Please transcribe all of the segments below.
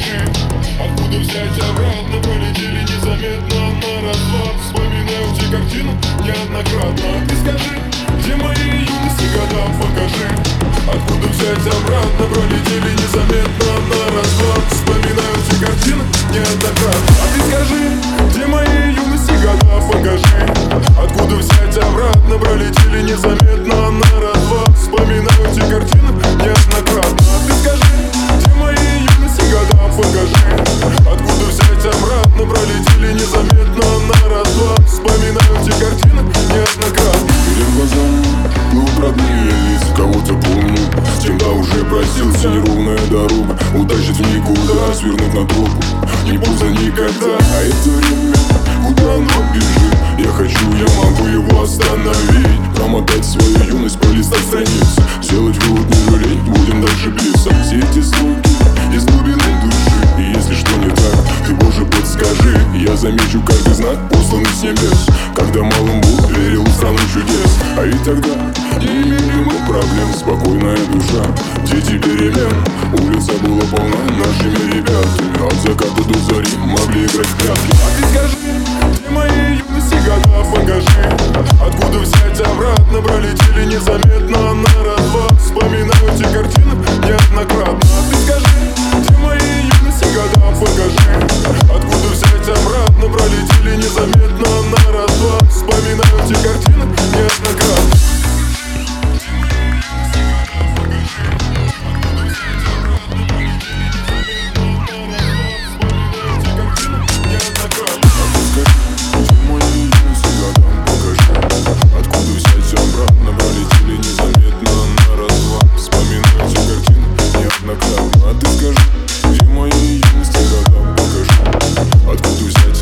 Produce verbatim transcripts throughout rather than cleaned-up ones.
покажи. Откуда взять обратно, пролетели незаметно на развод. Вспоминаю те картины неоднократно. Ты скажи, где мои юности года, покажи. Откуда взять обратно, пролетели незаметно на развод. Вспоминаю те картины неоднократно. А ты скажи, где мои юности года, покажи. Откуда взять обратно, пролетели незаметно на развод. Вспоминаю те картины неоднократно. А ты скажи, где мои юности года, покажи. Откуда взять обратно, пролетели незаметно на развод. Вспоминаю те картины неоднократно. Перед глазами плывут родные лица, кого-то помню, с кем-то уже простился. Неровная дорога утащит в никуда, свернуть на тропу не поздно никогда. А это время, куда оно бежит? Я хочу, я могу его остановить. Промотать свою юность, полистать страницы, сделать вывод, не жалеть, будем дальше биться. Все эти слуги из глубины души, и если что не так, ты, Боже, подскажи. Я замечу каждый знак, посланный с небес, когда малым был, верил в страну чудес. А ведь тогда не имели мы проблем, спокойная душа, дети перемен. Улица была полна нашими ребятами, от заката до зари могли играть в прятки. А ты скажи, где мои юности года, покажи. Откуда взять обратно, пролетели незаметно на развод. Вспоминаю те картины неоднократно. А ты скажи, где мои юности года, покажи. Откуда взять обратно, пролетели незаметно на развод. Вспоминаю те картины неоднократно.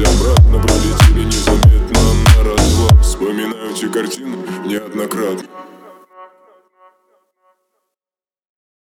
Картина неоднократно.